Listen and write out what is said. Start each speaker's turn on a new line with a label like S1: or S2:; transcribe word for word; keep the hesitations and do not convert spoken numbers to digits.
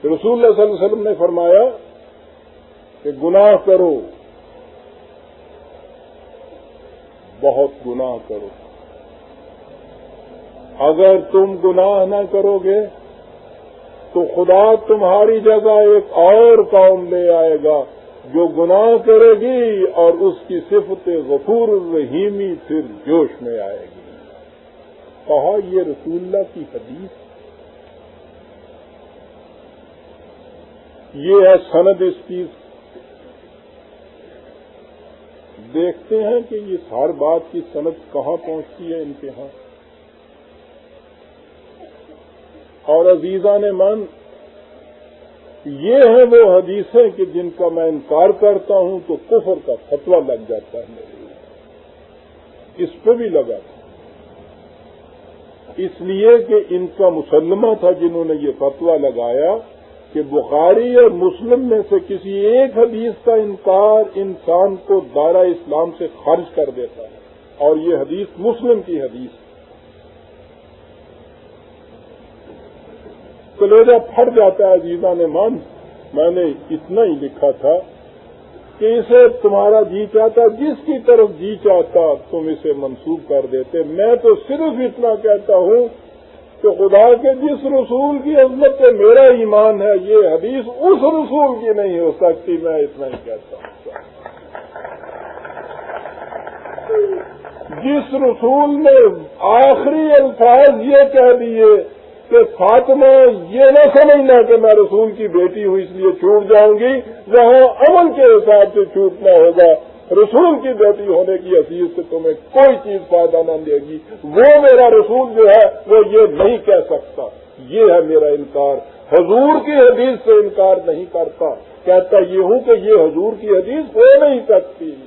S1: رسول اللہ صلی اللہ علیہ وسلم نے فرمایا کہ گناہ کرو، بہت گناہ کرو، اگر تم گناہ نہ کرو گے تو خدا تمہاری جگہ ایک اور قوم لے آئے گا جو گناہ کرے گی اور اس کی صفت غفور الرحیمی پھر جوش میں آئے گی۔ کہا یہ رسول اللہ کی حدیث، یہ ہے سند اس کی۔ دیکھتے ہیں کہ یہ ہر بات کی سند کہاں پہنچتی ہے ان کے ہاں۔ اور عزیزان من، یہ ہیں وہ حدیثیں کہ جن کا میں انکار کرتا ہوں تو کفر کا فتویٰ لگ جاتا ہے میرے لیے، اس پہ بھی لگا تھا، اس لیے کہ ان کا مسلمہ تھا جنہوں نے یہ فتویٰ لگایا کہ بخاری اور مسلم میں سے کسی ایک حدیث کا انکار انسان کو دائرہ اسلام سے خارج کر دیتا ہے، اور یہ حدیث مسلم کی حدیث ہے۔ کلیجہ پھٹ جاتا ہے عزیزان مان۔ میں نے اتنا ہی لکھا تھا کہ اسے تمہارا جی چاہتا، جس کی طرف جی چاہتا تم اسے منسوب کر دیتے۔ میں تو صرف اتنا کہتا ہوں کہ خدا کے جس رسول کی عظمت پہ میرا ایمان ہے، یہ حدیث اس رسول کی نہیں ہو سکتی، میں اتنا ہی کہتا ہوں۔ جس رسول نے آخری الفاظ یہ کہہ دیے کہ فاطمہ یہ نہ سمجھنا کہ میں رسول کی بیٹی ہوں اس لیے چھوٹ جاؤں گی، وہاں عمل کے حساب سے چھوٹنا ہوگا، رسول کی بیٹی ہونے کی حیثیت سے تمہیں کوئی چیز فائدہ نہ دے گی۔ وہ میرا رسول جو ہے وہ یہ نہیں کہہ سکتا، یہ ہے میرا انکار۔ حضور کی حدیث سے انکار نہیں کرتا، کہتا یہ ہوں کہ یہ حضور کی حدیث ہو نہیں سکتی۔